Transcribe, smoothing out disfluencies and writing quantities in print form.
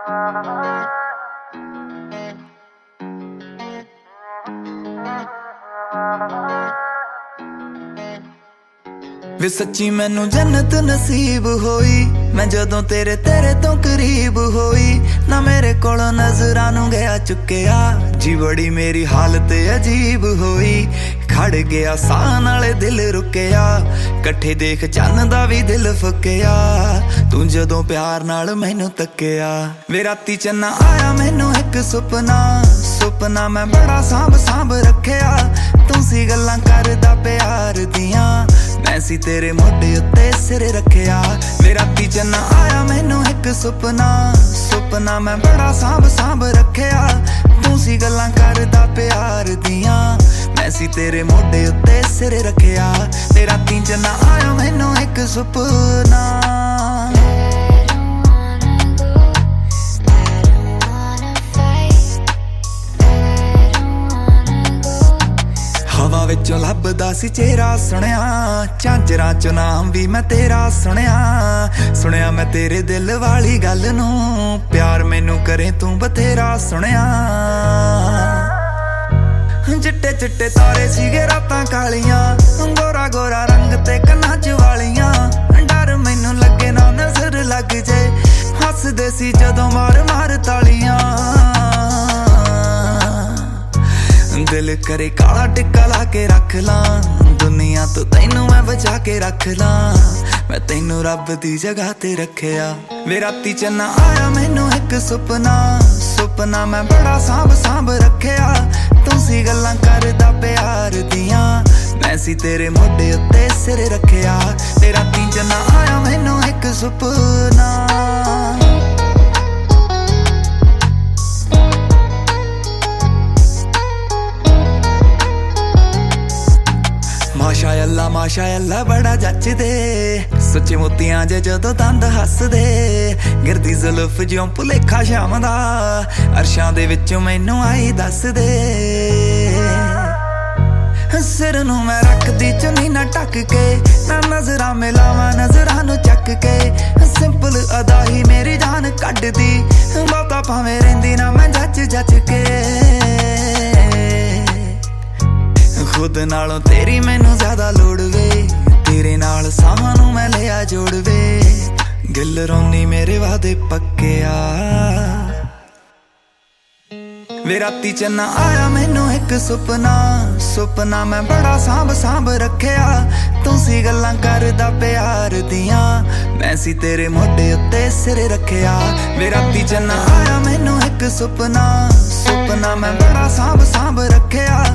वे सच्ची मैनू जन्नत नसीब होई, मैं जदों तेरे तो करीब होई। ना मेरे कोलों नजरां नू गया चुकिया, जी बड़ी मेरी हालत अजीब होई। खड़ गया साह नाले दिल रुकिया, कट्ठे देख चन्न दा भी दिल फुकिया। तू जदों प्यार नाल मैनू तकिया, वे राती चन्ना आया मैनू एक सुपना। सुपना मैं बड़ा सांभ सांभ रखिया, तू सी गल्लां करदा प्यार दियां, मैं सी तेरे मोढे उत्ते सिर रखिया। वे राती चन्ना आया मैनू एक सुपना। सुपना मैं बड़ा सांभ सांभ रखिया, तू सी गल्लां करदा प्यार दियां, मैं सी तेरे मोढे उत्ते सिर रखिया। ते राती चन्ना आया मैनू एक सुपना। हवा विचों लभदा सी चेहरा सुनिया, झांजरां चों नाम भी मैं तेरा सुनिया। सुनिया मैं तेरे दिल वाली गल नू, प्यार मैनू करे तू बथेरा सुनिया। चिट्टे चिट्टे तारे सीगे रातां कालियां, गोरा गोरा रंग ते कन्नां च वालियां। डर मैनू लगे ना नजर लग जे, हसदे सी जदों मार मार तालियां। दिल करे काला टिक्का ला के रख ला, दुनिया तो तैनू मैं बचा के रख ला, मैं तैनू रब दी जगह ते रखिया। वे राती चन्ना आया मैनू एक सुपना। सुपना मैं बड़ा सांभ सांभ रखिया, तू सी गल्लां करदा प्यार दियां, मैं सी तेरे मोढे उत्ते सिर रखिया। ते राती चन्ना आया मैनू एक सुपना। माशा अल्लाह बड़ा जचदे, सच्चे मोतियां जे जदों दंद हसदे। गिरदी जुल्फ ज्यों भुलेखा शाम दा, अरशां दे विचों मैनू आई दस दे। सिर नू मैं रखदी चुन्नी ना ढक के, ना नजरां मिलावां नजरां नू चक के। सिंपल अदा ही मेरी जान कड्डदी, बहुता भावें रहिंदी ना मैं जच जच के। खुद नालों तेरी मैनू ज्यादा लोड़ वे, तेरे नाल साहां नू मैं लिया जोड़ वे। गिल रोनी मेरे वादे पक्किया। वे राती चन्ना आया मैनू एक सुपना। सुपना मैं बड़ा सांभ सांभ रखिया, तू सी गल्लां करदा प्यार दियां, मैं सी तेरे मोढे उत्ते सिर रखिया। वे राती चन्ना आया मैनू एक सुपना। सुपना मैं बड़ा सांभ सांभ रखिया,